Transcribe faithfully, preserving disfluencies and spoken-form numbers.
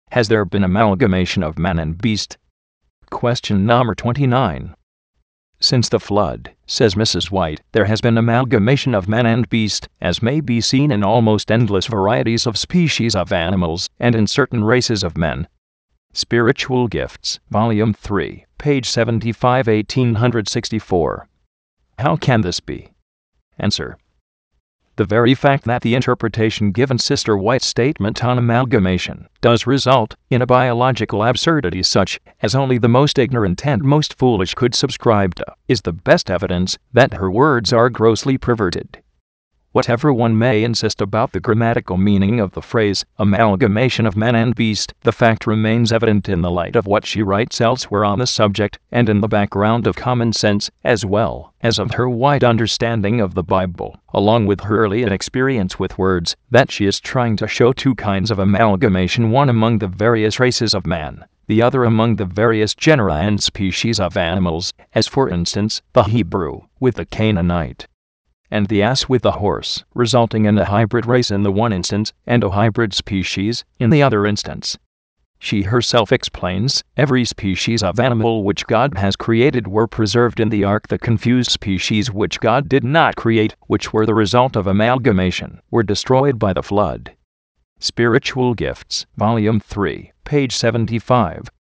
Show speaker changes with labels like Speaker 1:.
Speaker 1: has there been amalgamation of man and beast? Question number twenty-nine. Since the flood, says Missus White, there has been amalgamation of man and beast, as may be seen in almost endless varieties of species of animals, and in certain races of men. Spiritual Gifts, Volume three, page seventy-five, eighteen sixty-four. How can this be? Answer. The very fact that the interpretation given Sister White's statement on amalgamation does result in a biological absurdity such as only the most ignorant and most foolish could subscribe to, is the best evidence that her words are grossly perverted. Whatever one may insist about the grammatical meaning of the phrase, amalgamation of man and beast, the fact remains evident in the light of what she writes elsewhere on the subject, and in the background of common sense, as well as of her wide understanding of the Bible, along with her early inexperience with words, that she is trying to show two kinds of amalgamation, one among the various races of man, the other among the various genera and species of animals, as for instance, the Hebrew with the Canaanite, and the ass with the horse, resulting in a hybrid race in the one instance, and a hybrid species in the other instance. She herself explains, every species of animal which God has created were preserved in the ark. The confused species which God did not create, which were the result of amalgamation, were destroyed by the flood. Spiritual Gifts, Volume three, page seventy-five.